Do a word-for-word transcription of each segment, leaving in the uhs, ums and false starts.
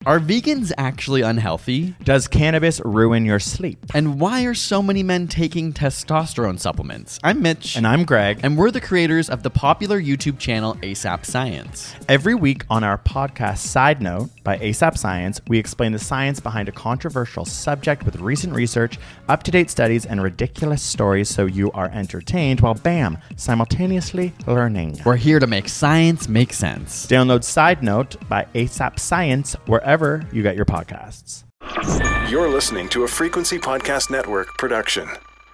Are vegans actually unhealthy? Does cannabis ruin your sleep? And why are so many men taking testosterone supplements? I'm Mitch. And I'm Greg. And we're the creators of the popular YouTube channel ASAP Science. Every week on our podcast Side Note by ASAP Science, we explain the science behind a controversial subject with recent research, up-to-date studies, and ridiculous stories so you are entertained while, bam, simultaneously learning. We're here to make science make sense. Download Side Note by ASAP Science wherever you get your podcasts. You're listening to a Frequency Podcast Network production.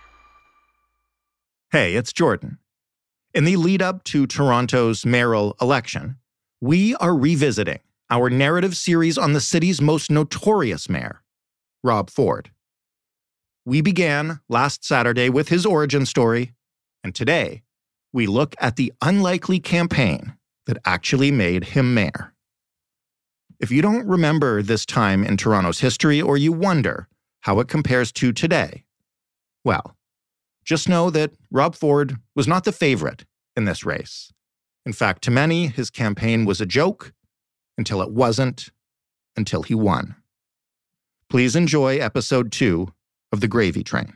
Hey, it's Jordan. In the lead up to Toronto's mayoral election, we are revisiting our narrative series on the city's most notorious mayor, Rob Ford. We began last Saturday with his origin story, and today we look at the unlikely campaign that actually made him mayor. If you don't remember this time in Toronto's history, or you wonder how it compares to today, well, just know that Rob Ford was not the favorite in this race. In fact, to many, his campaign was a joke until it wasn't, until he won. Please enjoy episode two of The Gravy Train.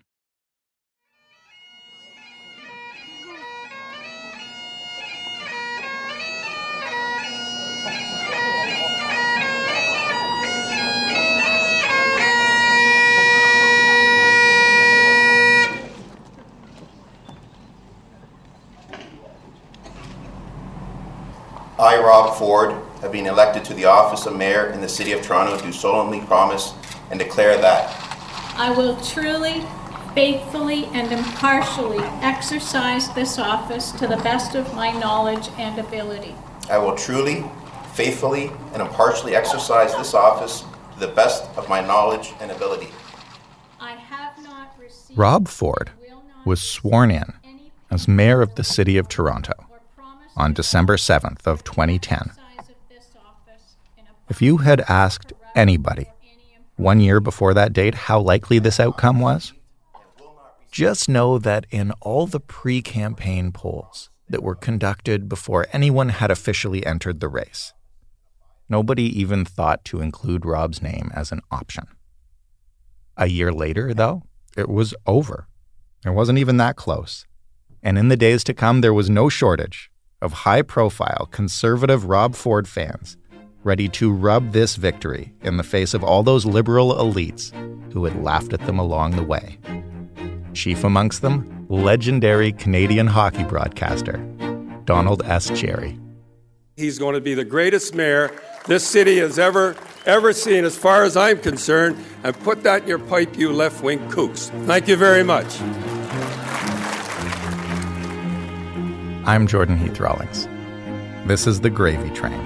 I, Rob Ford, have been elected to the office of Mayor in the City of Toronto, do solemnly promise and declare that I will truly, faithfully, and impartially exercise this office to the best of my knowledge and ability. I will truly, faithfully, and impartially exercise this office to the best of my knowledge and ability. I have not received Rob Ford was sworn in as Mayor of the City of Toronto on December seventh of twenty ten. If you had asked anybody one year before that date how likely this outcome was, just know that in all the pre-campaign polls that were conducted before anyone had officially entered the race, nobody even thought to include Rob's name as an option. A year later, though, it was over. It wasn't even that close. And in the days to come, there was no shortage of high-profile conservative Rob Ford fans ready to rub this victory in the face of all those liberal elites who had laughed at them along the way. Chief amongst them, legendary Canadian hockey broadcaster, Donald S. Cherry. He's going to be the greatest mayor this city has ever, ever seen, as far as I'm concerned, and put that in your pipe, you left-wing kooks. Thank you very much. I'm Jordan Heath Rawlings. This is The Gravy Train.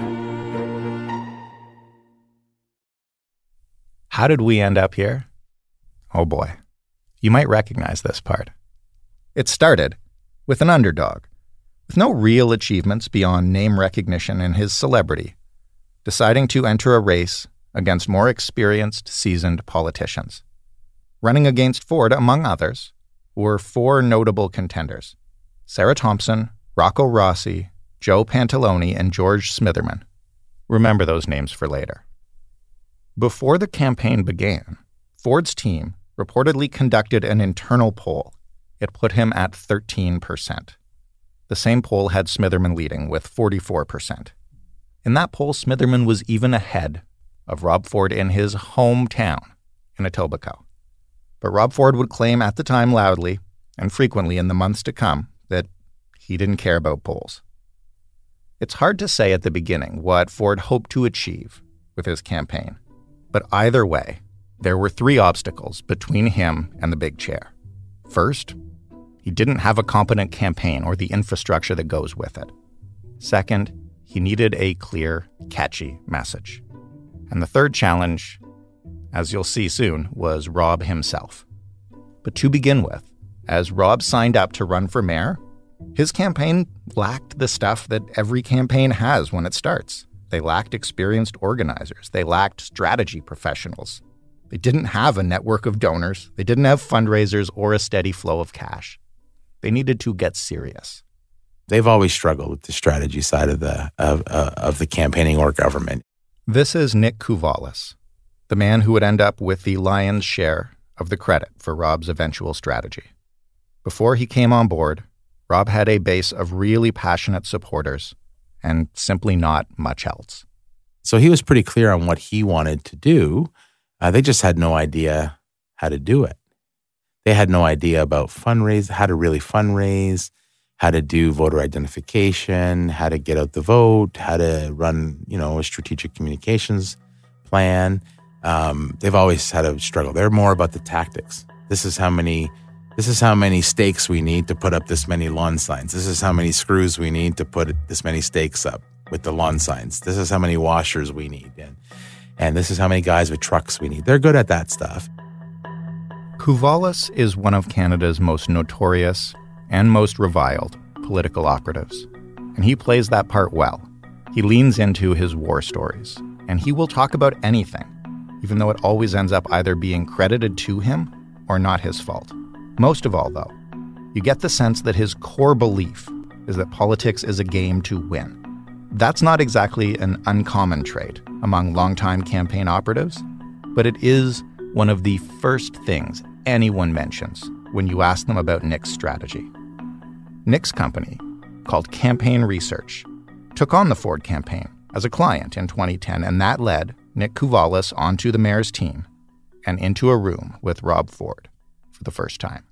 How did we end up here? Oh boy, you might recognize this part. It started with an underdog, with no real achievements beyond name recognition and his celebrity, deciding to enter a race against more experienced, seasoned politicians. Running against Ford, among others, were four notable contenders: Sarah Thompson, Rocco Rossi, Joe Pantalone, and George Smitherman. Remember those names for later. Before the campaign began, Ford's team reportedly conducted an internal poll. It put him at thirteen percent. The same poll had Smitherman leading with forty-four percent. In that poll, Smitherman was even ahead of Rob Ford in his hometown in Etobicoke. But Rob Ford would claim at the time loudly, and frequently in the months to come, that he didn't care about polls. It's hard to say at the beginning what Ford hoped to achieve with his campaign. But either way, there were three obstacles between him and the big chair. First, he didn't have a competent campaign or the infrastructure that goes with it. Second, he needed a clear, catchy message. And the third challenge, as you'll see soon, was Rob himself. But to begin with, as Rob signed up to run for mayor, his campaign lacked the stuff that every campaign has when it starts. They lacked experienced organizers. They lacked strategy professionals. They didn't have a network of donors. They didn't have fundraisers or a steady flow of cash. They needed to get serious. They've always struggled with the strategy side of the of uh, of the campaigning or government. This is Nick Kouvalis, the man who would end up with the lion's share of the credit for Rob's eventual strategy. Before he came on board, Rob had a base of really passionate supporters and simply not much else. So he was pretty clear on what he wanted to do. Uh, they just had no idea how to do it. They had no idea about fundraise, how to really fundraise, how to do voter identification, how to get out the vote, how to run, you know, a strategic communications plan. Um, they've always had a struggle. They're more about the tactics. This is how many, this is how many stakes we need to put up this many lawn signs. This is how many screws we need to put this many stakes up with the lawn signs. This is how many washers we need. And, and this is how many guys with trucks we need. They're good at that stuff. Kouvalis is one of Canada's most notorious and most reviled political operatives, and he plays that part well. He leans into his war stories, and he will talk about anything, even though it always ends up either being credited to him or not his fault. Most of all, though, you get the sense that his core belief is that politics is a game to win. That's not exactly an uncommon trait among longtime campaign operatives, but it is one of the first things anyone mentions when you ask them about Nick's strategy. Nick's company, called Campaign Research, took on the Ford campaign as a client in twenty ten, and that led Nick Kouvalis onto the mayor's team and into a room with Rob Ford for the first time.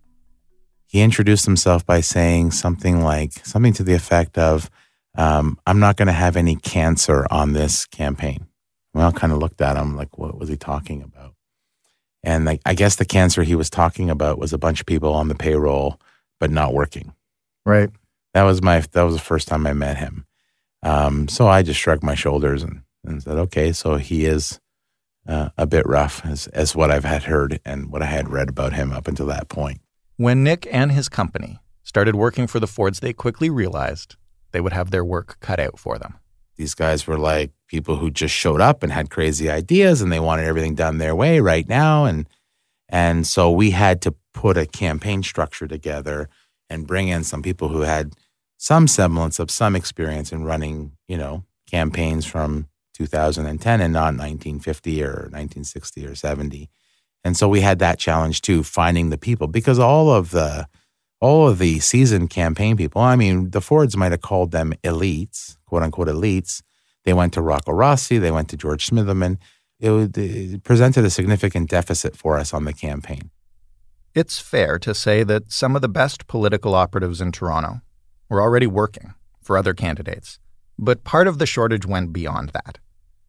He introduced himself by saying something like, something to the effect of, um, I'm not going to have any cancer on this campaign. We all kind of looked at him like, what was he talking about? And like, I guess the cancer he was talking about was a bunch of people on the payroll, but not working. Right. That was my, that was the first time I met him. Um, so I just shrugged my shoulders and, and said, okay, so he is uh, a bit rough as, as what I've had heard and what I had read about him up until that point. When Nick and his company started working for the Fords, they quickly realized they would have their work cut out for them. These guys were like people who just showed up and had crazy ideas and they wanted everything done their way right now. And, and so we had to put a campaign structure together and bring in some people who had some semblance of some experience in running, you know, campaigns from two thousand ten and not nineteen fifty or nineteen sixty or seventy. And so we had that challenge too, finding the people, because all of the, all of the seasoned campaign people, I mean, the Fords might have called them elites, quote unquote elites. They went to Rocco Rossi, they went to George Smitherman. It, would, it presented a significant deficit for us on the campaign. It's fair to say that some of the best political operatives in Toronto were already working for other candidates, but part of the shortage went beyond that.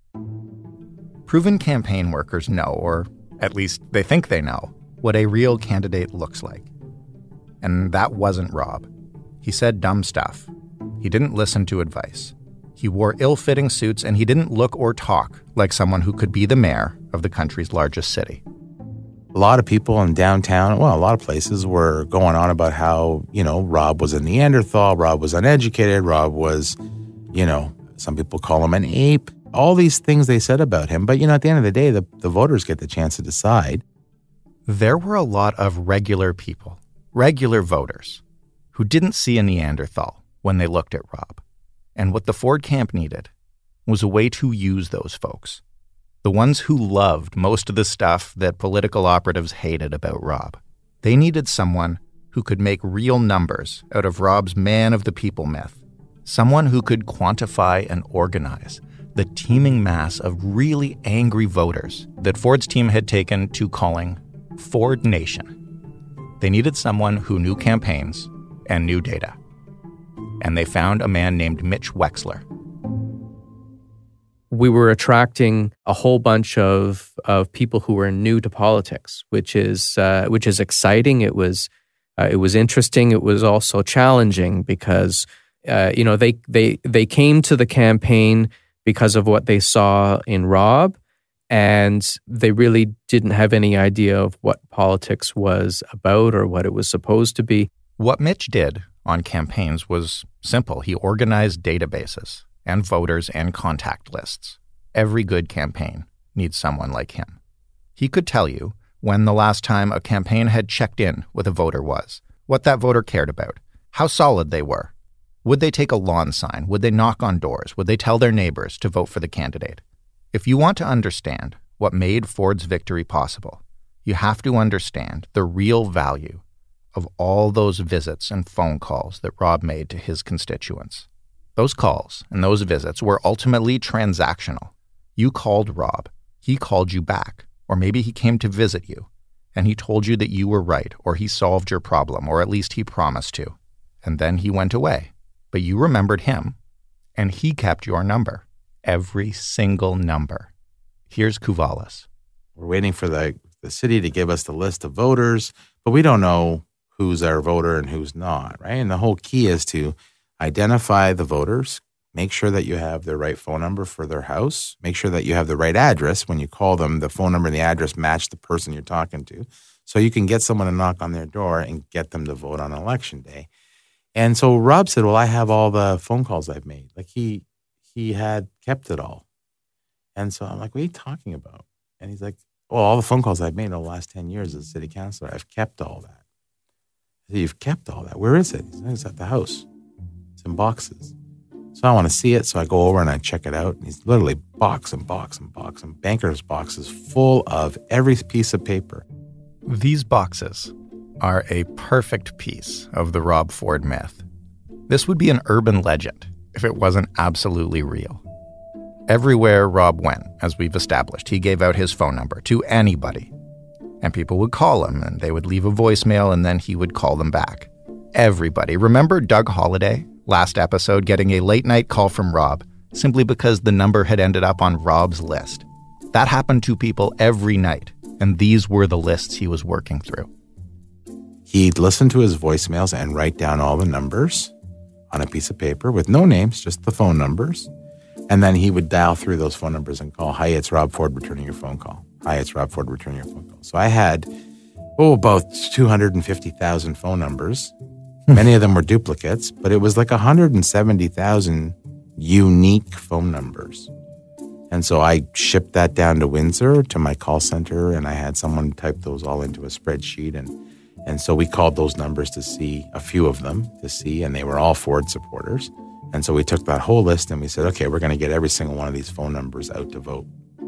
Proven campaign workers know, or at least they think they know, what a real candidate looks like. And that wasn't Rob. He said dumb stuff. He didn't listen to advice. He wore ill-fitting suits, and he didn't look or talk like someone who could be the mayor of the country's largest city. A lot of people in downtown, well, a lot of places were going on about how, you know, Rob was a Neanderthal, Rob was uneducated, Rob was, you know, some people call him an ape. All these things they said about him. But, you know, at the end of the day, the, the voters get the chance to decide. There were a lot of regular people, regular voters, who didn't see a Neanderthal when they looked at Rob. And what the Ford camp needed was a way to use those folks. The ones who loved most of the stuff that political operatives hated about Rob. They needed someone who could make real numbers out of Rob's man of the people myth. Someone who could quantify and organize the teeming mass of really angry voters that Ford's team had taken to calling Ford Nation. They needed someone who knew campaigns and knew data. And they found a man named Mitch Wexler. We were attracting a whole bunch of, of people who were new to politics, which is uh, which is exciting. It was uh, it was interesting. It was also challenging because uh, you know they they they came to the campaign because of what they saw in Rob, and they really didn't have any idea of what politics was about or what it was supposed to be. What Mitch did on campaigns was simple. He organized databases and voters and contact lists. Every good campaign needs someone like him. He could tell you when the last time a campaign had checked in with a voter was, what that voter cared about, how solid they were. Would they take a lawn sign? Would they knock on doors? Would they tell their neighbors to vote for the candidate? If you want to understand what made Ford's victory possible, you have to understand the real value of all those visits and phone calls that Rob made to his constituents. Those calls and those visits were ultimately transactional. You called Rob, he called you back, or maybe he came to visit you, and he told you that you were right, or he solved your problem, or at least he promised to. And then he went away. But you remembered him, and he kept your number. Every single number. Here's Kuvalis. We're waiting for the, the city to give us the list of voters, but we don't know who's our voter and who's not, right? And the whole key is to identify the voters, make sure that you have the right phone number for their house, make sure that you have the right address. When you call them, the phone number and the address match the person you're talking to, so you can get someone to knock on their door and get them to vote on election day. And so Rob said, well, I have all the phone calls I've made. Like he he had kept it all. And so I'm like, what are you talking about? And he's like, well, all the phone calls I've made in the last ten years as a city councilor, I've kept all that. I said, you've kept all that? Where is it? He said, it's at the house. It's in boxes. So I want to see it. So I go over and I check it out. And he's literally box and box and box and banker's boxes full of every piece of paper. These boxes are a perfect piece of the Rob Ford myth. This would be an urban legend if it wasn't absolutely real. Everywhere Rob went, as we've established, he gave out his phone number to anybody. And people would call him, and they would leave a voicemail, and then he would call them back. Everybody. Remember Doug Holliday, last episode, getting a late-night call from Rob simply because the number had ended up on Rob's list? That happened to people every night, and these were the lists he was working through. He'd listen to his voicemails and write down all the numbers on a piece of paper with no names, just the phone numbers. And then he would dial through those phone numbers and call, hi, it's Rob Ford returning your phone call. Hi, it's Rob Ford returning your phone call. So I had, oh, about two hundred fifty thousand phone numbers. Many of them were duplicates, but it was like one hundred seventy thousand unique phone numbers. And so I shipped that down to Windsor to my call center, and I had someone type those all into a spreadsheet. And And so we called those numbers to see, a few of them to see, and they were all Ford supporters. And so we took that whole list and we said, okay, we're going to get every single one of these phone numbers out to vote.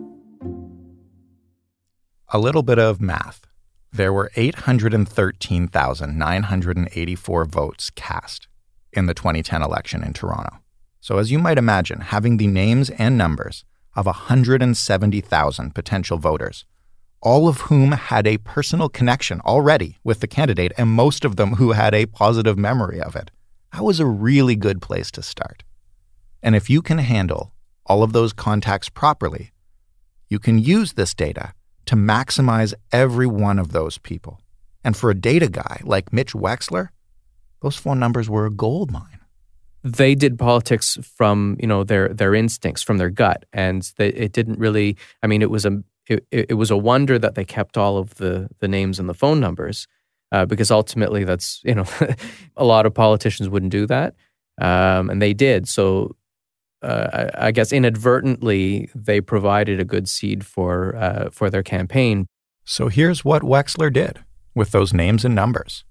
A little bit of math. There were eight hundred thirteen thousand nine hundred eighty-four votes cast in the twenty ten election in Toronto. So as you might imagine, having the names and numbers of one hundred seventy thousand potential voters, all of whom had a personal connection already with the candidate, and most of them who had a positive memory of it. That was a really good place to start. And if you can handle all of those contacts properly, you can use this data to maximize every one of those people. And for a data guy like Mitch Wexler, those phone numbers were a gold mine. They did politics from, you know, their their instincts, from their gut, and they, it didn't really. I mean, it was a it, it was a wonder that they kept all of the the names and the phone numbers, uh, because ultimately, that's, you know, a lot of politicians wouldn't do that, um, and they did. So, uh, I, I guess inadvertently, they provided a good seed for uh, for their campaign. So here's what Wexler did with those names and numbers.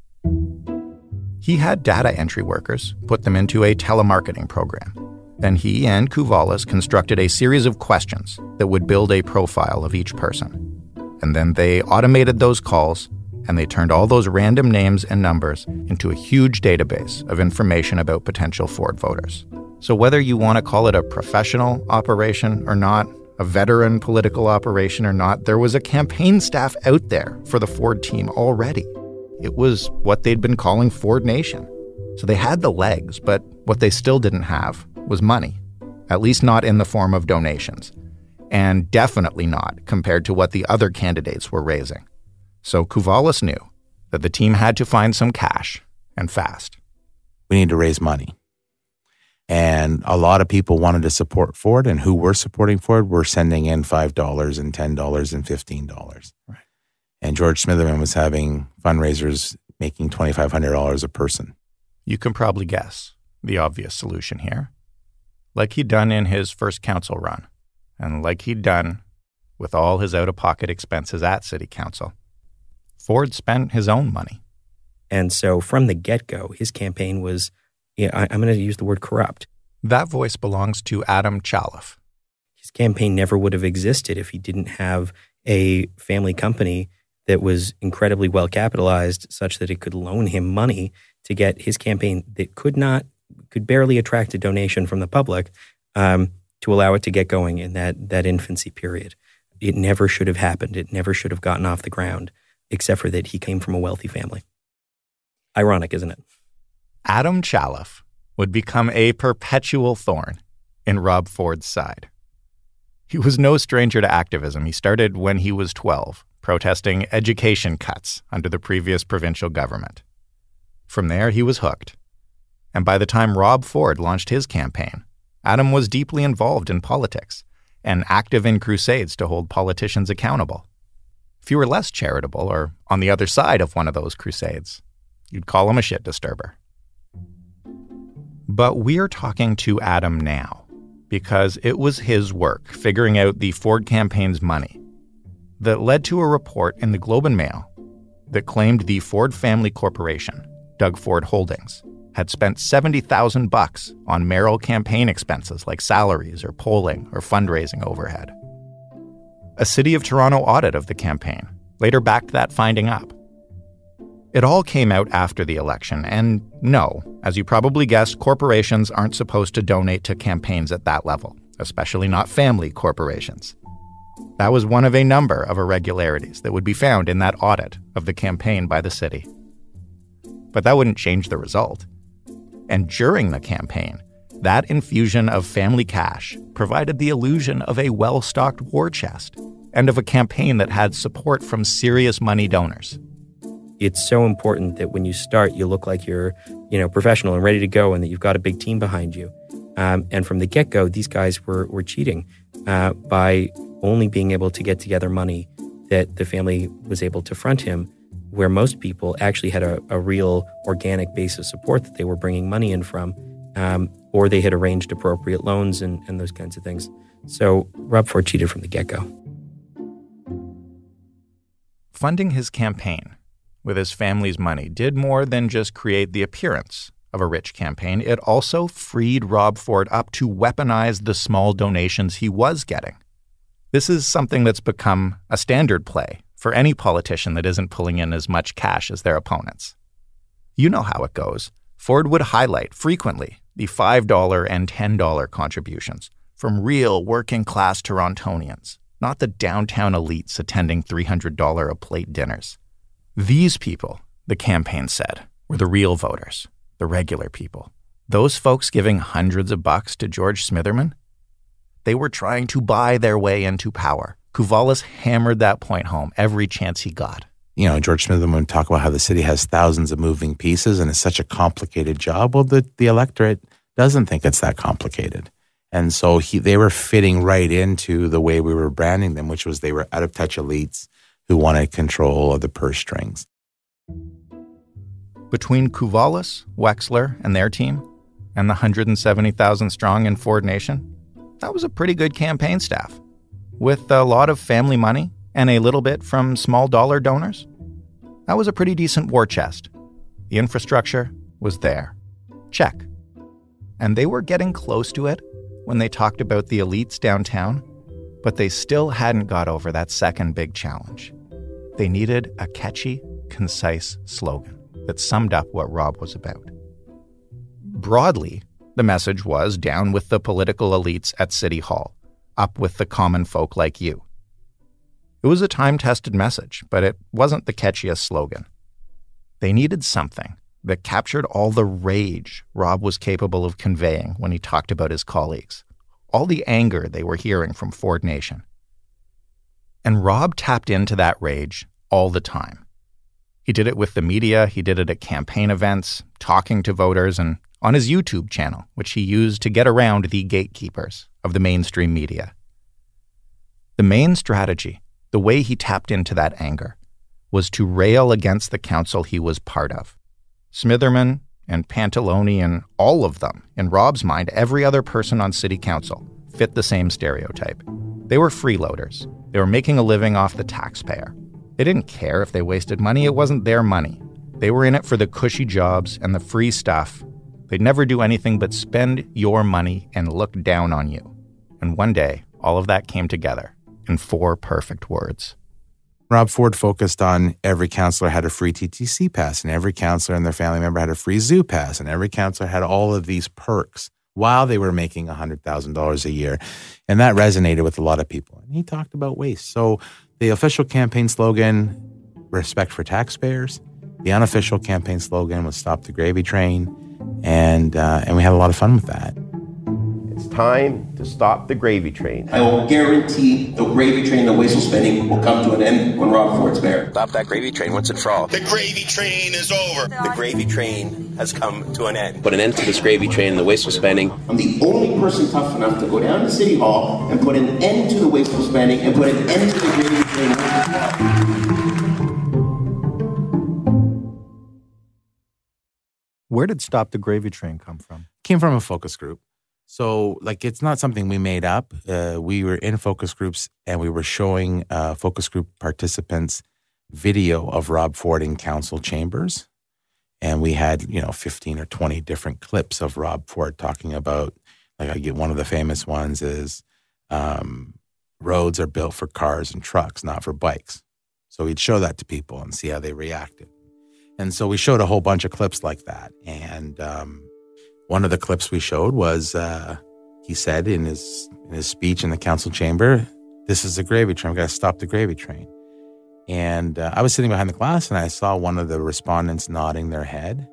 He had data entry workers put them into a telemarketing program. Then he and Kuvalis constructed a series of questions that would build a profile of each person. And then they automated those calls, and they turned all those random names and numbers into a huge database of information about potential Ford voters. So whether you want to call it a professional operation or not, a veteran political operation or not, there was a campaign staff out there for the Ford team already. It was what they'd been calling Ford Nation. So they had the legs, but what they still didn't have was money, at least not in the form of donations, and definitely not compared to what the other candidates were raising. So Kuvalis knew that the team had to find some cash, and fast. We need to raise money. And a lot of people wanted to support Ford, and who were supporting Ford were sending in five dollars and ten dollars and fifteen dollars. Right. And George Smitherman was having fundraisers making twenty-five hundred dollars a person. You can probably guess the obvious solution here. Like he'd done in his first council run, and like he'd done with all his out-of-pocket expenses at City Council, Ford spent his own money. And so from the get-go, his campaign was, yeah, I, I'm going to use the word corrupt. That voice belongs to Adam Chaloff. His campaign never would have existed if he didn't have a family company that was incredibly well capitalized such that it could loan him money to get his campaign that could not, could barely attract a donation from the public um, to allow it to get going in that, that infancy period. It never should have happened. It never should have gotten off the ground, except for that he came from a wealthy family. Ironic, isn't it? Adam Chaloff would become a perpetual thorn in Rob Ford's side. He was no stranger to activism. He started when he was twelve, protesting education cuts under the previous provincial government. From there, he was hooked. And by the time Rob Ford launched his campaign, Adam was deeply involved in politics and active in crusades to hold politicians accountable. If you were less charitable or on the other side of one of those crusades, you'd call him a shit disturber. But we're talking to Adam now because it was his work figuring out the Ford campaign's money that led to a report in the Globe and Mail that claimed the Ford Family Corporation, Doug Ford Holdings, had spent seventy thousand bucks on mayoral campaign expenses like salaries or polling or fundraising overhead. A City of Toronto audit of the campaign later backed that finding up. It all came out after the election, and no, as you probably guessed, corporations aren't supposed to donate to campaigns at that level, especially not family corporations. That was one of a number of irregularities that would be found in that audit of the campaign by the city. But that wouldn't change the result. And during the campaign, that infusion of family cash provided the illusion of a well-stocked war chest and of a campaign that had support from serious money donors. It's so important that when you start, you look like you're, you know, professional and ready to go and that you've got a big team behind you. Um, and from the get-go, these guys were, were cheating uh, by only being able to get together money that the family was able to front him, where most people actually had a, a real organic base of support that they were bringing money in from, um, or they had arranged appropriate loans and, and those kinds of things. So Rob Ford cheated from the get-go. Funding his campaign with his family's money did more than just create the appearance of a rich campaign. It also freed Rob Ford up to weaponize the small donations he was getting. This is something that's become a standard play for any politician that isn't pulling in as much cash as their opponents. You know how it goes. Ford would highlight frequently the five dollars and ten dollars contributions from real working-class Torontonians, not the downtown elites attending three hundred dollars a plate dinners. These people, the campaign said, were the real voters, the regular people. Those folks giving hundreds of bucks to George Smitherman, they were trying to buy their way into power. Kuvalis hammered that point home every chance he got. You know, George Smitherman would talk about how the city has thousands of moving pieces and it's such a complicated job. Well, the, the electorate doesn't think it's that complicated. And so he, they were fitting right into the way we were branding them, which was they were out-of-touch elites who wanted control of the purse strings. Between Kuvalis, Wexler, and their team, and the one hundred seventy thousand strong in Ford Nation, that was a pretty good campaign staff. With a lot of family money and a little bit from small dollar donors, that was a pretty decent war chest. The infrastructure was there. Check. And they were getting close to it when they talked about the elites downtown, but they still hadn't got over that second big challenge. They needed a catchy, concise slogan that summed up what Rob was about. Broadly, the message was down with the political elites at City Hall, up with the common folk like you. It was a time-tested message, but it wasn't the catchiest slogan. They needed something that captured all the rage Rob was capable of conveying when he talked about his colleagues, all the anger they were hearing from Ford Nation. And Rob tapped into that rage all the time. He did it with the media, he did it at campaign events, talking to voters, and on his YouTube channel, which he used to get around the gatekeepers of the mainstream media. The main strategy, the way he tapped into that anger, was to rail against the council he was part of. Smitherman and Pantalone and all of them, in Rob's mind, every other person on city council, fit the same stereotype. They were freeloaders. They were making a living off the taxpayer. They didn't care if they wasted money. It wasn't their money. They were in it for the cushy jobs and the free stuff. They'd never do anything but spend your money and look down on you. And one day, all of that came together in four perfect words. Rob Ford focused on every counselor had a free T T C pass, and every counselor and their family member had a free zoo pass, and every counselor had all of these perks while they were making one hundred thousand dollars a year. And that resonated with a lot of people. And he talked about waste. So the official campaign slogan, respect for taxpayers. The unofficial campaign slogan was stop the gravy train. And, uh, and we had a lot of fun with that. It's time to stop the gravy train. I will guarantee the gravy train, the wasteful spending, will come to an end when Rob Ford's mayor. Stop that gravy train once and for all. The gravy train is over. The gravy train has come to an end. Put an end to this gravy train and the wasteful spending. I'm the only person tough enough to go down to City Hall and put an end to the wasteful spending and put an end to the gravy train once and for all. Where did Stop the Gravy Train come from? Came from a focus group. So, like, it's not something we made up. Uh, we were in focus groups, and we were showing uh, focus group participants video of Rob Ford in council chambers. And we had, you know, fifteen or twenty different clips of Rob Ford talking about, like, I get one of the famous ones is um, roads are built for cars and trucks, not for bikes. So he'd show that to people and see how they reacted. And so we showed a whole bunch of clips like that. And um, one of the clips we showed was uh, he said in his in his speech in the council chamber, "This is the gravy train. We've got to stop the gravy train." And uh, I was sitting behind the class, and I saw one of the respondents nodding their head.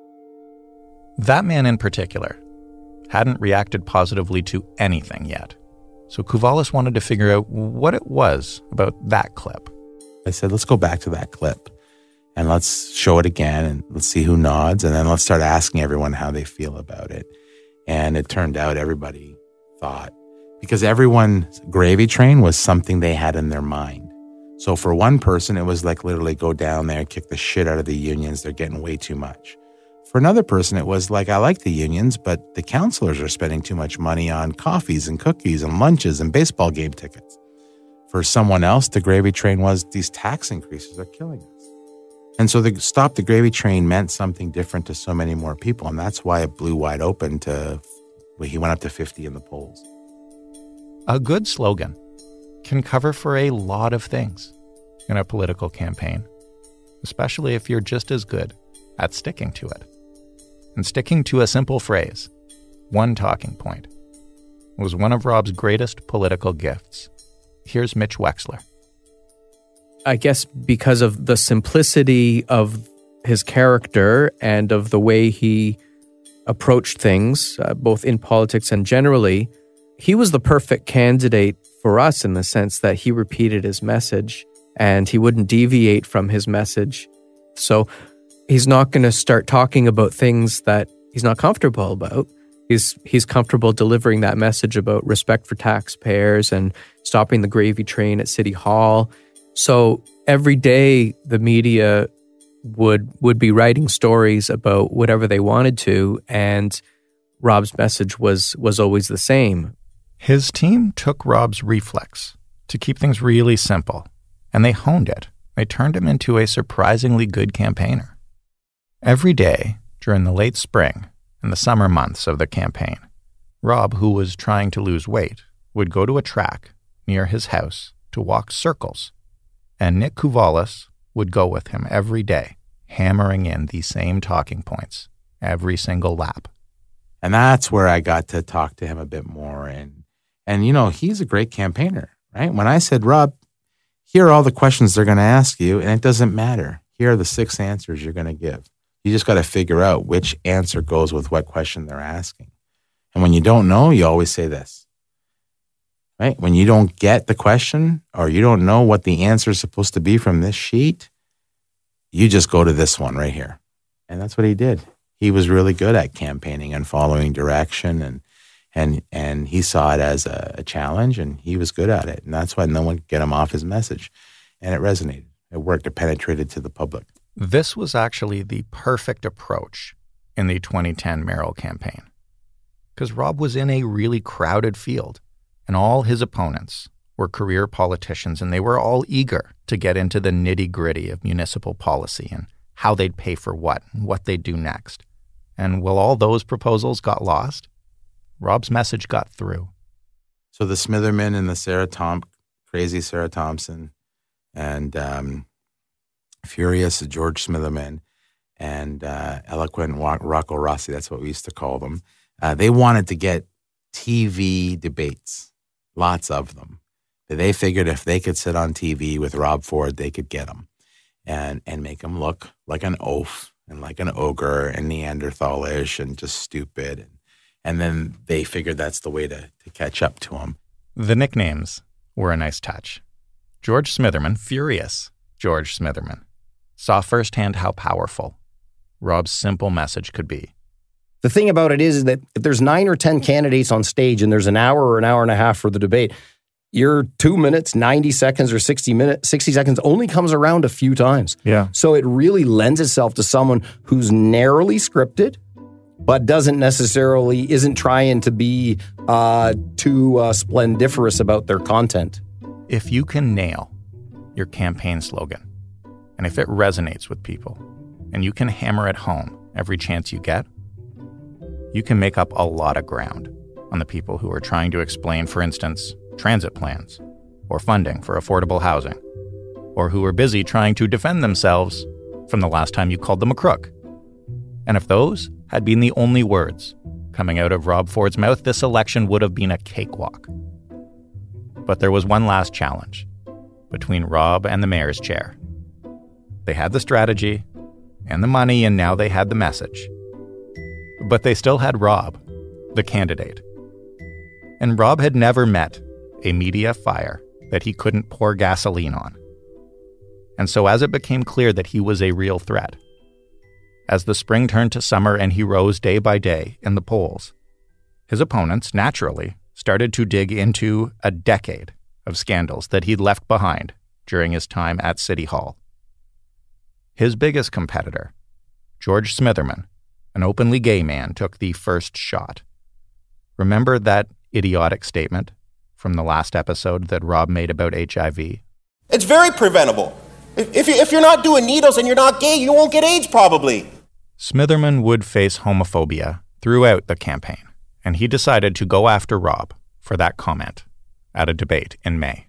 That man in particular hadn't reacted positively to anything yet. So Kouvalis wanted to figure out what it was about that clip. I said, let's go back to that clip. And let's show it again, and let's see who nods, and then let's start asking everyone how they feel about it. And it turned out everybody thought, because everyone's gravy train was something they had in their mind. So for one person, it was like literally go down there and kick the shit out of the unions. They're getting way too much. For another person, it was like, I like the unions, but the councilors are spending too much money on coffees and cookies and lunches and baseball game tickets. For someone else, the gravy train was these tax increases are killing us. And so the Stop the Gravy Train meant something different to so many more people. And that's why it blew wide open to, well, he went up to fifty in the polls. A good slogan can cover for a lot of things in a political campaign, especially if you're just as good at sticking to it. And sticking to a simple phrase, one talking point, was one of Rob's greatest political gifts. Here's Mitch Wexler. I guess because of the simplicity of his character and of the way he approached things, uh, both in politics and generally, he was the perfect candidate for us in the sense that he repeated his message and he wouldn't deviate from his message. So he's not going to start talking about things that he's not comfortable about. He's he's comfortable delivering that message about respect for taxpayers and stopping the gravy train at City Hall. So every day the media would would be writing stories about whatever they wanted to, and Rob's message was was always the same. His team took Rob's reflex to keep things really simple, and they honed it. They turned him into a surprisingly good campaigner. Every day during the late spring and the summer months of the campaign, Rob, who was trying to lose weight, would go to a track near his house to walk circles. And Nick Kouvalis would go with him every day, hammering in the same talking points every single lap. And that's where I got to talk to him a bit more. And, and you know, he's a great campaigner, right? When I said, Rob, here are all the questions they're going to ask you, and it doesn't matter. Here are the six answers you're going to give. You just got to figure out which answer goes with what question they're asking. And when you don't know, you always say this. Right? When you don't get the question or you don't know what the answer is supposed to be from this sheet, you just go to this one right here. And that's what he did. He was really good at campaigning and following direction, and and and he saw it as a, a challenge, and he was good at it. And that's why no one could get him off his message. And it resonated. It worked. It penetrated to the public. This was actually the perfect approach in the twenty ten mayoral campaign, because Rob was in a really crowded field. And all his opponents were career politicians, and they were all eager to get into the nitty-gritty of municipal policy and how they'd pay for what and what they'd do next. And while all those proposals got lost, Rob's message got through. So the Smitherman and the Sarah Tom, crazy Sarah Thompson, and um, furious George Smitherman, and uh, eloquent Rocco Rossi, that's what we used to call them. Uh, they wanted to get T V debates, lots of them. They figured if they could sit on T V with Rob Ford, they could get them and, and make him look like an oaf and like an ogre and Neanderthalish and just stupid. And, and then they figured that's the way to, to catch up to him. The nicknames were a nice touch. George Smitherman, furious George Smitherman, saw firsthand how powerful Rob's simple message could be. The thing about it is that if there's nine or ten candidates on stage and there's an hour or an hour and a half for the debate, your two minutes, ninety seconds or sixty minutes, sixty seconds only comes around a few times. Yeah. So it really lends itself to someone who's narrowly scripted, but doesn't necessarily, isn't trying to be uh, too uh, splendiferous about their content. If you can nail your campaign slogan, and if it resonates with people, and you can hammer it home every chance you get, you can make up a lot of ground on the people who are trying to explain, for instance, transit plans, or funding for affordable housing, or who are busy trying to defend themselves from the last time you called them a crook. And if those had been the only words coming out of Rob Ford's mouth, this election would have been a cakewalk. But there was one last challenge between Rob and the mayor's chair. They had the strategy and the money, and now they had the message. But they still had Rob, the candidate. And Rob had never met a media fire that he couldn't pour gasoline on. And so as it became clear that he was a real threat, as the spring turned to summer and he rose day by day in the polls, his opponents naturally started to dig into a decade of scandals that he'd left behind during his time at City Hall. His biggest competitor, George Smitherman, an openly gay man, took the first shot. Remember that idiotic statement from the last episode that Rob made about H I V? It's very preventable. If, you, if you're not doing needles and you're not gay, you won't get AIDS probably. Smitherman would face homophobia throughout the campaign, and he decided to go after Rob for that comment at a debate in May.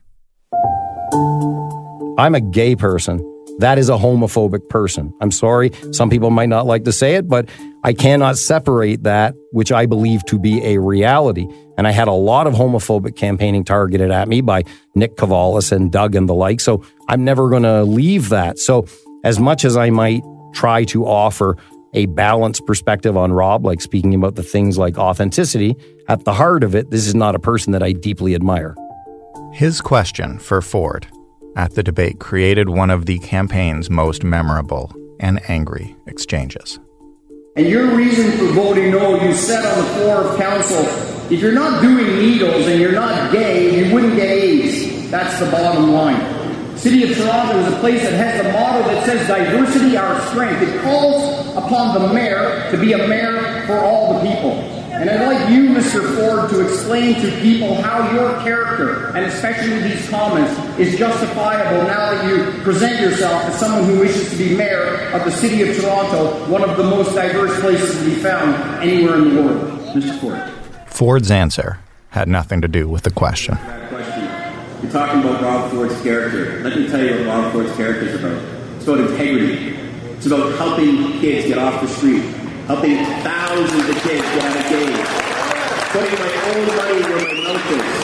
I'm a gay person. That is a homophobic person. I'm sorry, some people might not like to say it, but I cannot separate that, which I believe to be a reality. And I had a lot of homophobic campaigning targeted at me by Nick Cavalis and Doug and the like, so I'm never going to leave that. So as much as I might try to offer a balanced perspective on Rob, like speaking about the things like authenticity, at the heart of it, this is not a person that I deeply admire. His question for Ford at the debate created one of the campaign's most memorable and angry exchanges. And your reason for voting no, you said on the floor of council, if you're not doing needles and you're not gay, you wouldn't get AIDS. That's the bottom line. City of Toronto is a place that has a motto that says diversity, our strength. It calls upon the mayor to be a mayor for all the people. And I'd like you, Mister Ford, to explain to people how your character, and especially these comments, is justifiable now that you present yourself as someone who wishes to be mayor of the City of Toronto, one of the most diverse places to be found anywhere in the world. Mister Ford. Ford's answer had nothing to do with the question. You're talking about Rob Ford's character. Let me tell you what Rob Ford's character is about. It's about integrity. It's about helping kids get off the street, helping thousands of kids get out of games, putting my own money where my mouth is.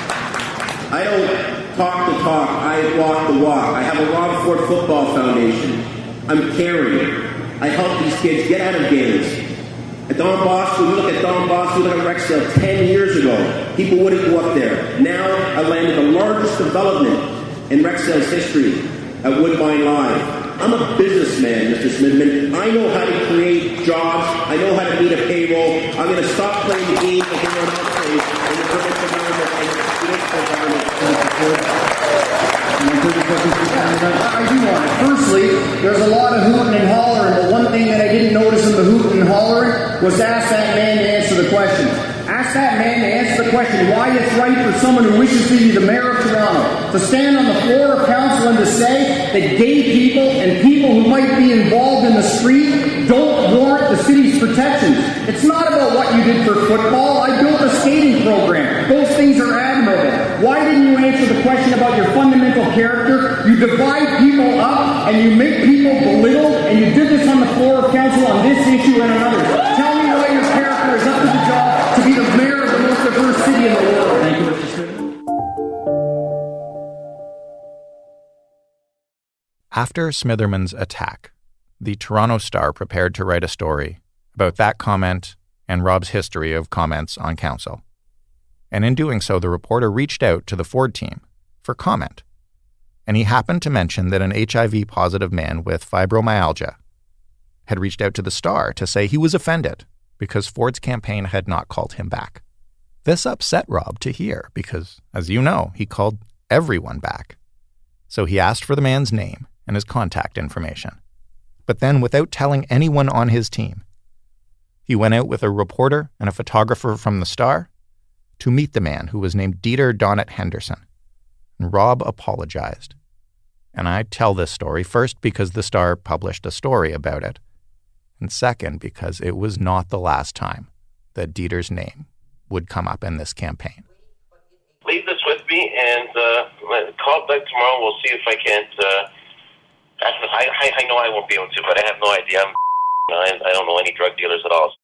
I don't talk the talk, I walk the walk. I have a Rob Ford Football Foundation. I'm caring. I help these kids get out of games. At Don Bosco, we look at Don Bosco, we look at Rexdale ten years ago. People wouldn't go up there. Now I landed the largest development in Rexdale's history at Woodbine Live. I'm a businessman, Mister Smitherman. I know how to create jobs. I know how to meet a payroll. I'm going to stop playing the game that everyone else plays in the provincial government and the municipal government. I do want it. Firstly, there's a lot of hooting and hollering, but one thing that I didn't notice in the hooting and hollering was to ask that man to answer the question. Ask that man to answer the question why it's right for someone who wishes to be the mayor of Toronto to stand on the floor of council and to say that gay people and people who might be involved in the street don't warrant the city's protections. It's not about what you did for football. I built a skating program. Those things are admirable. Why didn't you answer the question about your fundamental character? You divide people up and you make people belittled, and you did this on the floor of council on this issue and another. Tell me why your character is up to the job to be the mayor of the most diverse city in the world. Thank you, Mister Speaker. After Smitherman's attack, the Toronto Star prepared to write a story about that comment and Rob's history of comments on council. And in doing so, the reporter reached out to the Ford team for comment. And he happened to mention that an H I V-positive man with fibromyalgia had reached out to the Star to say he was offended because Ford's campaign had not called him back. This upset Rob to hear because, as you know, he called everyone back. So he asked for the man's name and his contact information. But then, without telling anyone on his team, he went out with a reporter and a photographer from the Star to meet the man who was named Dieter Donnet Henderson. And Rob apologized. And I tell this story first because the Star published a story about it, and second because it was not the last time that Dieter's name would come up in this campaign. Leave this with me and uh, call back tomorrow. We'll see if I can't. Uh, I, I, I know I won't be able to, but I have no idea. I'm, I, I don't know any drug dealers at all.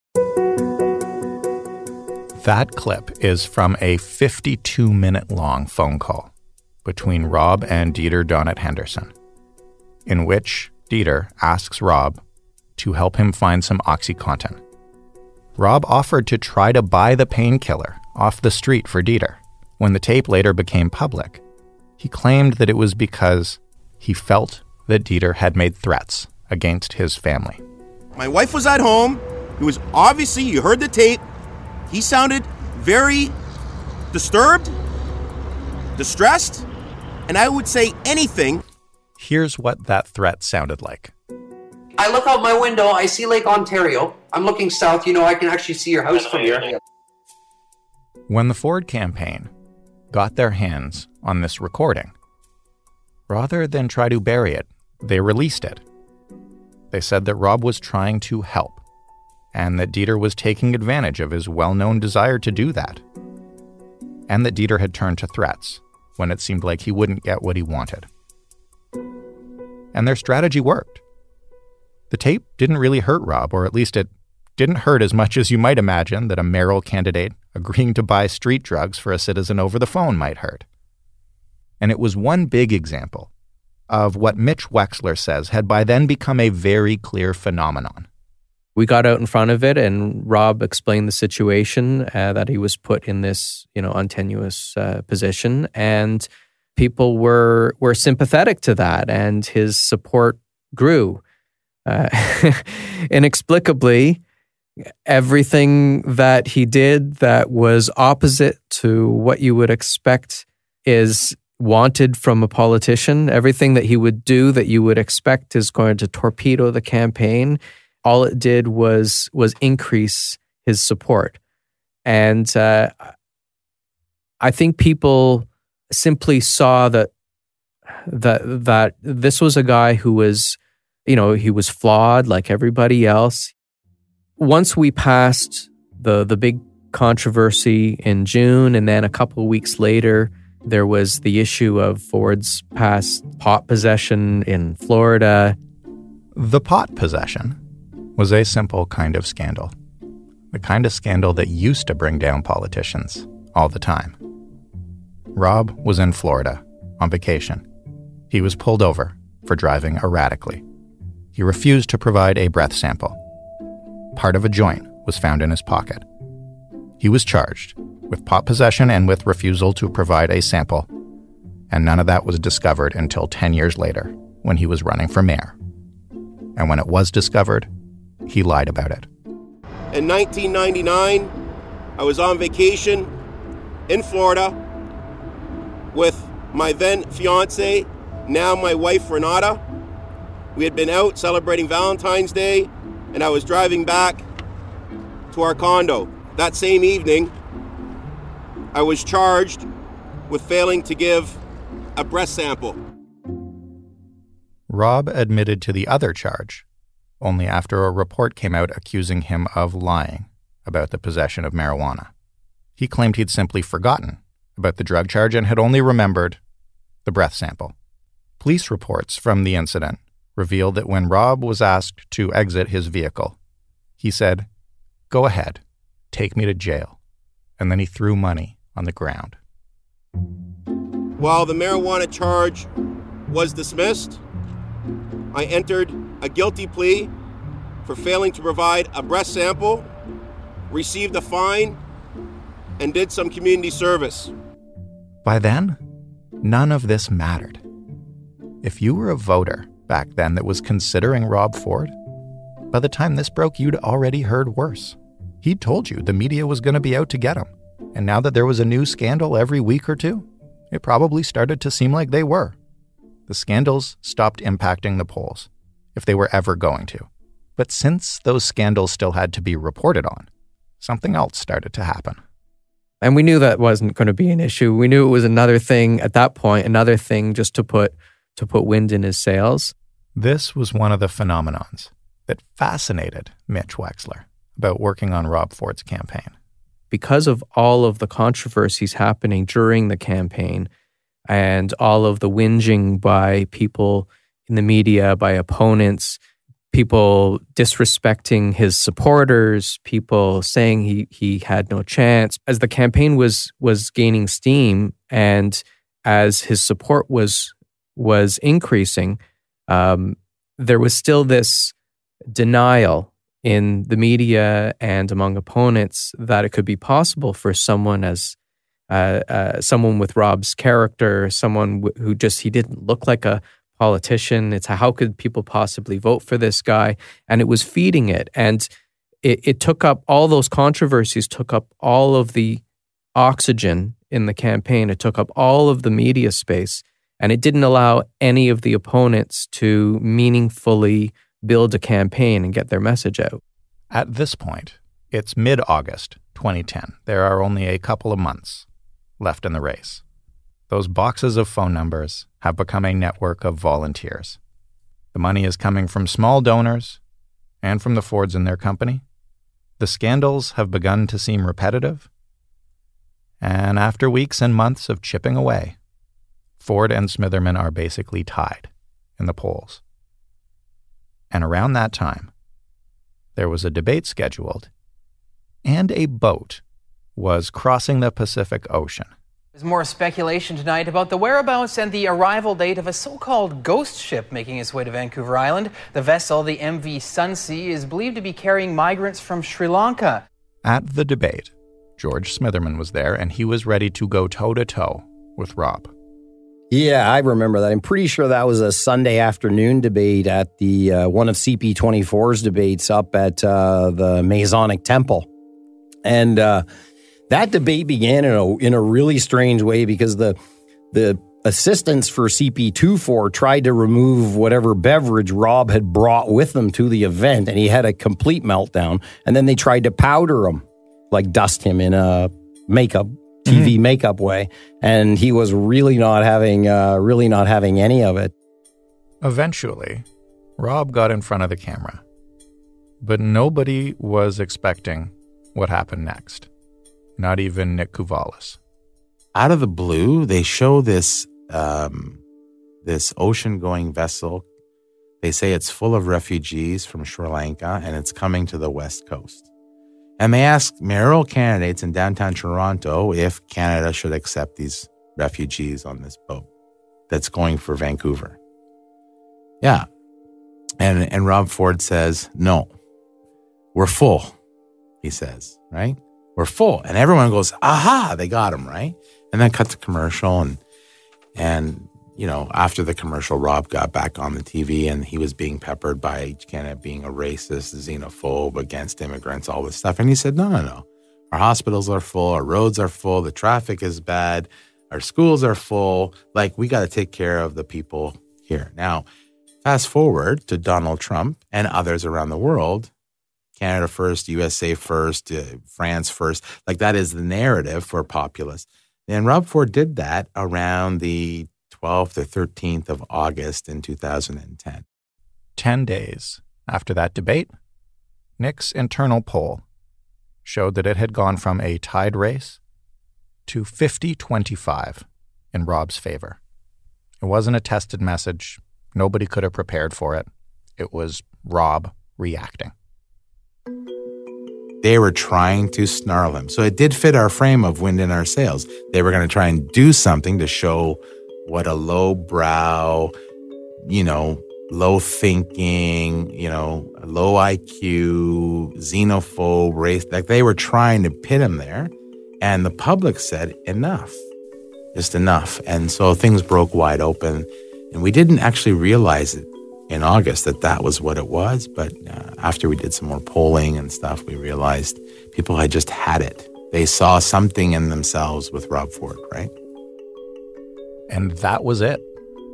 That clip is from a fifty-two minute long phone call between Rob and Dieter Donnet Henderson, in which Dieter asks Rob to help him find some OxyContin. Rob offered to try to buy the painkiller off the street for Dieter. When the tape later became public, he claimed that it was because he felt that Dieter had made threats against his family. My wife was at home. He was obviously, you heard the tape, he sounded very disturbed, distressed, and I would say anything. Here's what that threat sounded like. I look out my window, I see Lake Ontario. I'm looking south, you know, I can actually see your house from here. When the Ford campaign got their hands on this recording, rather than try to bury it, they released it. They said that Rob was trying to help, and that Dieter was taking advantage of his well-known desire to do that, and that Dieter had turned to threats when it seemed like he wouldn't get what he wanted. And their strategy worked. The tape didn't really hurt Rob, or at least it didn't hurt as much as you might imagine that a mayoral candidate agreeing to buy street drugs for a citizen over the phone might hurt. And it was one big example of what Mitch Wexler says had by then become a very clear phenomenon. We got out in front of it, and Rob explained the situation, uh, that he was put in this, you know, untenuous uh, position, and people were were sympathetic to that, and his support grew. Uh, inexplicably, everything that he did that was opposite to what you would expect is wanted from a politician. Everything that he would do that you would expect is going to torpedo the campaign. All it did was was increase his support. And uh, I think people simply saw that that that this was a guy who was, you know, he was flawed like everybody else. Once we passed the the big controversy in June, and then a couple of weeks later, there was the issue of Ford's past pot possession in Florida. The pot possession was a simple kind of scandal. The kind of scandal that used to bring down politicians all the time. Rob was in Florida on vacation. He was pulled over for driving erratically. He refused to provide a breath sample. Part of a joint was found in his pocket. He was charged with pot possession and with refusal to provide a sample, and none of that was discovered until ten years later when he was running for mayor. And when it was discovered, he lied about it. In nineteen ninety-nine, I was on vacation in Florida with my then fiance, now my wife Renata. We had been out celebrating Valentine's Day, and I was driving back to our condo. That same evening, I was charged with failing to give a breath sample. Rob admitted to the other charge only after a report came out accusing him of lying about the possession of marijuana. He claimed he'd simply forgotten about the drug charge and had only remembered the breath sample. Police reports from the incident revealed that when Rob was asked to exit his vehicle, he said, "Go ahead, take me to jail." And then he threw money on the ground. While the marijuana charge was dismissed, I entered a guilty plea for failing to provide a breath sample, received a fine, and did some community service. By then, none of this mattered. If you were a voter back then that was considering Rob Ford, by the time this broke, you'd already heard worse. He'd told you the media was going to be out to get him. And now that there was a new scandal every week or two, it probably started to seem like they were. The scandals stopped impacting the polls, if they were ever going to. But since those scandals still had to be reported on, something else started to happen. And we knew that wasn't going to be an issue. We knew it was another thing at that point, another thing just to put to put wind in his sails. This was one of the phenomenons that fascinated Mitch Wexler about working on Rob Ford's campaign. Because of all of the controversies happening during the campaign and all of the whinging by people in the media, by opponents, people disrespecting his supporters, people saying he he had no chance. As the campaign was was gaining steam and as his support was was increasing, um, there was still this denial in the media and among opponents that it could be possible for someone as uh, uh, someone with Rob's character, someone w- who just, he didn't look like a politician. It's how could people possibly vote for this guy? And it was feeding it. And it, it took up, all those controversies took up all of the oxygen in the campaign. It took up all of the media space. And it didn't allow any of the opponents to meaningfully build a campaign and get their message out. At this point, it's mid-August twenty ten. There are only a couple of months left in the race. Those boxes of phone numbers have become a network of volunteers. The money is coming from small donors and from the Fords and their company. The scandals have begun to seem repetitive. And after weeks and months of chipping away, Ford and Smitherman are basically tied in the polls. And around that time, there was a debate scheduled, and a boat was crossing the Pacific Ocean. There's more speculation tonight about the whereabouts and the arrival date of a so-called ghost ship making its way to Vancouver Island. The vessel, the M V Sunsea, is believed to be carrying migrants from Sri Lanka. At the debate, George Smitherman was there, and he was ready to go toe-to-toe with Rob. Yeah, I remember that. I'm pretty sure that was a Sunday afternoon debate at the uh, one of C P twenty-four's debates up at uh, the Masonic Temple. And uh, that debate began in a, in a really strange way because the the assistants for C P twenty-four tried to remove whatever beverage Rob had brought with them to the event, and he had a complete meltdown. And then they tried to powder him, like dust him in a makeup T V mm-hmm. makeup way, and he was really not having uh, really not having any of it. Eventually, Rob got in front of the camera, but nobody was expecting what happened next. Not even Nick Kouvalis. Out of the blue, they show this um, this ocean-going vessel. They say it's full of refugees from Sri Lanka, and it's coming to the West Coast. And they asked mayoral candidates in downtown Toronto if Canada should accept these refugees on this boat that's going for Vancouver. Yeah. And and Rob Ford says, no, we're full, he says, right? We're full. And everyone goes, aha, they got him, right? And then cut to commercial. And, and you know, after the commercial, Rob got back on the T V and he was being peppered by Canada being a racist, xenophobe, against immigrants, all this stuff. And he said, no, no, no. Our hospitals are full. Our roads are full. The traffic is bad. Our schools are full. Like, we got to take care of the people here. Now, fast forward to Donald Trump and others around the world. Canada first, U S A first, uh, France first. Like, that is the narrative for populists. And Rob Ford did that around the twelfth or thirteenth of August in two thousand ten. Ten days after that debate, Nick's internal poll showed that it had gone from a tied race to fifty twenty-five in Rob's favor. It wasn't a tested message. Nobody could have prepared for it. It was Rob reacting. They were trying to snarl him. So it did fit our frame of wind in our sails. They were going to try and do something to show what a lowbrow, you know, low thinking, you know, low I Q, xenophobe, race. Like they were trying to pit him there. And the public said, enough, just enough. And so things broke wide open. And we didn't actually realize it in August that that was what it was. But uh, after we did some more polling and stuff, we realized people had just had it. They saw something in themselves with Rob Ford, right? And that was it.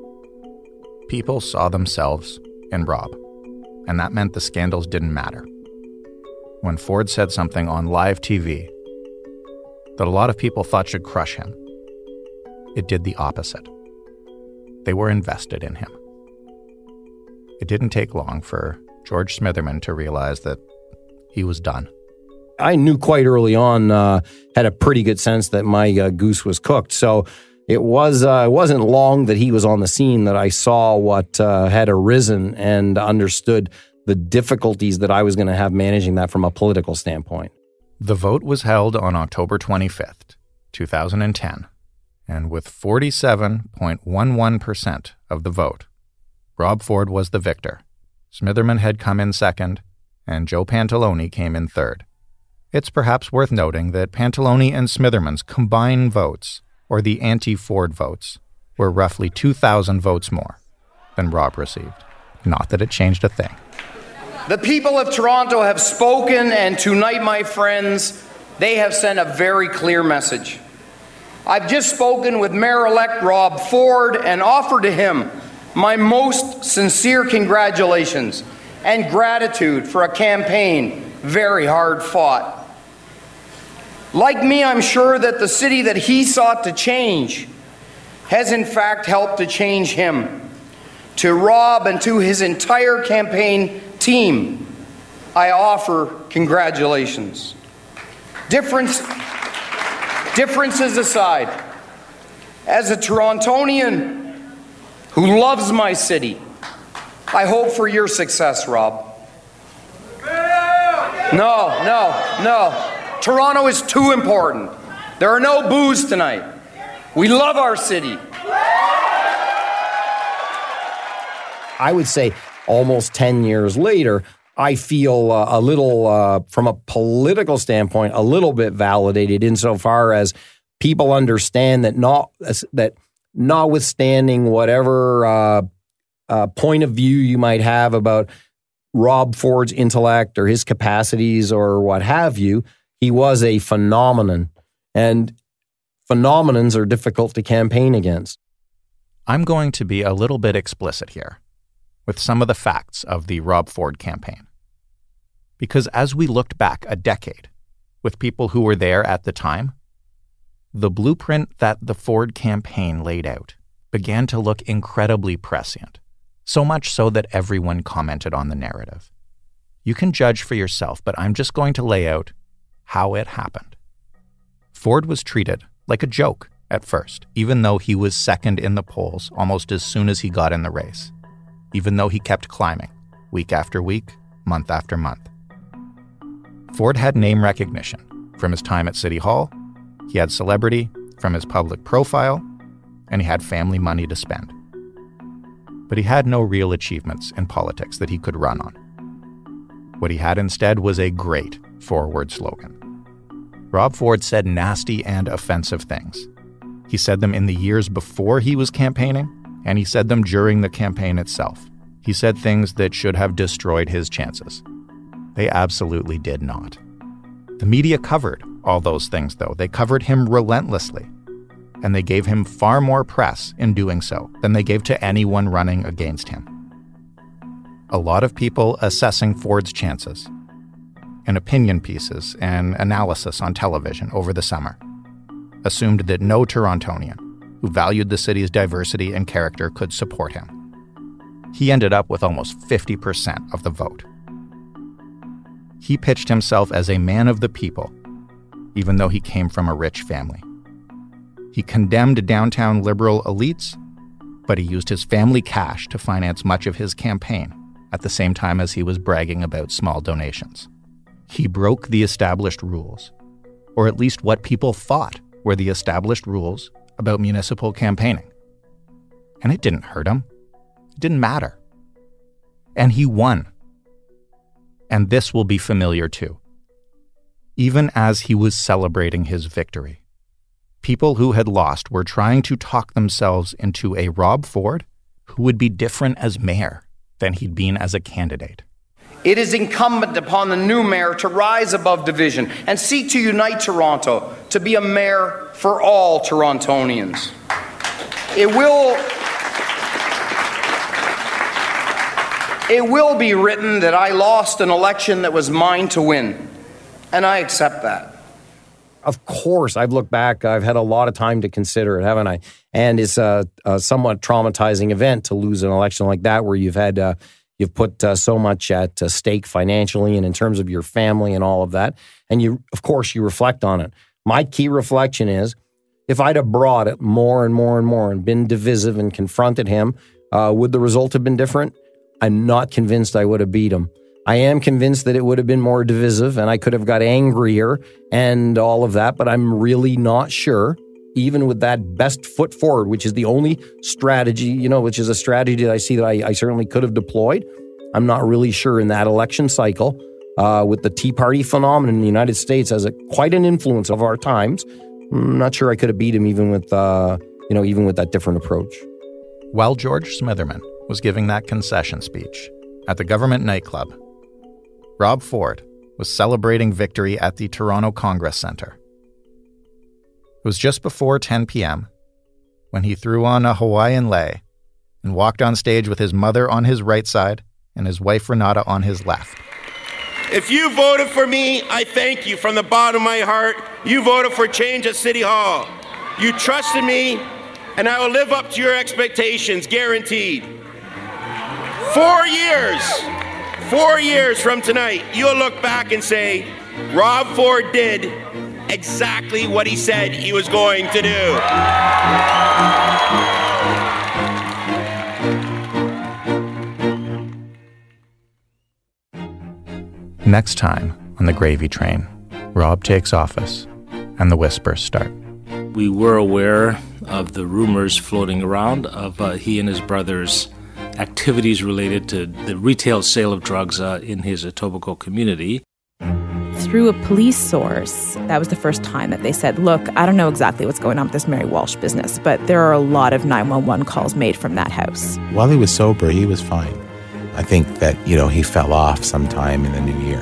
People saw themselves in Rob. And that meant the scandals didn't matter. When Ford said something on live T V that a lot of people thought should crush him, it did the opposite. They were invested in him. It didn't take long for George Smitherman to realize that he was done. I knew quite early on, uh, had a pretty good sense that my uh, goose was cooked. So it was, uh, it wasn't long that he was on the scene that I saw what uh, had arisen and understood the difficulties that I was going to have managing that from a political standpoint. The vote was held on October twenty-fifth, two thousand ten, and with forty-seven point one one percent of the vote, Rob Ford was the victor. Smitherman had come in second, and Joe Pantalone came in third. It's perhaps worth noting that Pantalone and Smitherman's combined votes, or the anti-Ford votes, were roughly two thousand votes more than Rob received. Not that it changed a thing. The people of Toronto have spoken, and tonight, my friends, they have sent a very clear message. I've just spoken with Mayor-elect Rob Ford and offered to him my most sincere congratulations and gratitude for a campaign very hard fought. Like me, I'm sure that the city that he sought to change has in fact helped to change him. To Rob and to his entire campaign team, I offer congratulations. Difference, differences aside, as a Torontonian who loves my city, I hope for your success, Rob. No, no, no. Toronto is too important. There are no boos tonight. We love our city. I would say almost ten years later, I feel uh, a little, uh, from a political standpoint, a little bit validated insofar as people understand that not that notwithstanding whatever uh, uh, point of view you might have about Rob Ford's intellect or his capacities or what have you, he was a phenomenon, and phenomenons are difficult to campaign against. I'm going to be a little bit explicit here with some of the facts of the Rob Ford campaign. Because as we looked back a decade with people who were there at the time, the blueprint that the Ford campaign laid out began to look incredibly prescient, so much so that everyone commented on the narrative. You can judge for yourself, but I'm just going to lay out how it happened. Ford was treated like a joke at first, even though he was second in the polls almost as soon as he got in the race, even though he kept climbing week after week, month after month. Ford had name recognition from his time at City Hall, he had celebrity from his public profile, and he had family money to spend. But he had no real achievements in politics that he could run on. What he had instead was a great four-word slogan. Rob Ford said nasty and offensive things. He said them in the years before he was campaigning, and he said them during the campaign itself. He said things that should have destroyed his chances. They absolutely did not. The media covered all those things, though. They covered him relentlessly, and they gave him far more press in doing so than they gave to anyone running against him. A lot of people assessing Ford's chances in opinion pieces and analysis on television over the summer assumed that no Torontonian who valued the city's diversity and character could support him. He ended up with almost fifty percent of the vote. he pitched himself as a man of the people, even though he came from a rich family. He condemned downtown liberal elites, but he used his family cash to finance much of his campaign at the same time as he was bragging about small donations. He broke the established rules, or at least what people thought were the established rules about municipal campaigning. And it didn't hurt him. It didn't matter. And he won. And this will be familiar too. Even as he was celebrating his victory, people who had lost were trying to talk themselves into a Rob Ford who would be different as mayor than he'd been as a candidate. It is incumbent upon the new mayor to rise above division and seek to unite Toronto to be a mayor for all Torontonians. It will, it will be written that I lost an election that was mine to win, and I accept that. Of course, I've looked back. I've had a lot of time to consider it, haven't I? And it's a, a somewhat traumatizing event to lose an election like that, where you've had uh, you've put uh, so much at uh, stake financially and in terms of your family and all of that. And you, of course, you reflect on it. My key reflection is, if I'd have brought it more and more and more and been divisive and confronted him, uh, would the result have been different? I'm not convinced I would have beat him. I am convinced that it would have been more divisive and I could have got angrier and all of that, but I'm really not sure, even with that best foot forward, which is the only strategy, you know, which is a strategy that I see that I, I certainly could have deployed. I'm not really sure in that election cycle, uh, with the Tea Party phenomenon in the United States as a, quite an influence of our times. I'm not sure I could have beat him even with, uh, you know, even with that different approach. While George Smitherman was giving that concession speech at the government nightclub, Rob Ford was celebrating victory at the Toronto Congress Centre. It was just before ten p.m. when he threw on a Hawaiian lei and walked on stage with his mother on his right side and his wife Renata on his left. If you voted for me, I thank you from the bottom of my heart. You voted for change at City Hall. You trusted me, and I will live up to your expectations, guaranteed. Four years, four years from tonight, you'll look back and say, Rob Ford did exactly what he said he was going to do. Next time on the Gravy Train, Rob takes office and the whispers start. We were aware of the rumors floating around of uh, he and his brother's activities related to the retail sale of drugs uh, in his Etobicoke community. Through a police source, that was the first time that they said, look, I don't know exactly what's going on with this Mary Walsh business, but there are a lot of nine one one calls made from that house. While he was sober, he was fine. I think that, you know, he fell off sometime in the new year.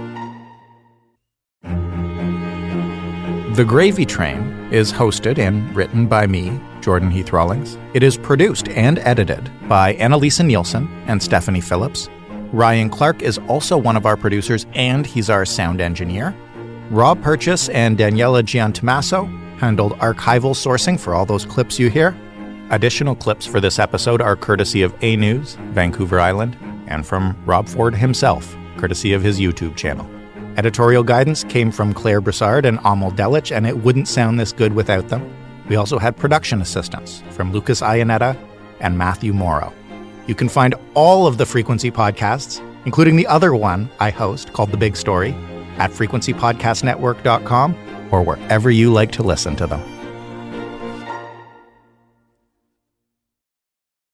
The Gravy Train is hosted and written by me, Jordan Heath Rawlings. It is produced and edited by Annalisa Nielsen and Stephanie Phillips. Ryan Clark is also one of our producers, and he's our sound engineer. Rob Purchase and Daniela Giantomasso handled archival sourcing for all those clips you hear. Additional clips for this episode are courtesy of A News, Vancouver Island, and from Rob Ford himself, courtesy of his YouTube channel. Editorial guidance came from Claire Broussard and Amal Delich, and it wouldn't sound this good without them. We also had production assistance from Lucas Iannetta and Matthew Morrow. You can find all of the Frequency podcasts, including the other one I host called The Big Story, at frequency podcast network dot com or wherever you like to listen to them.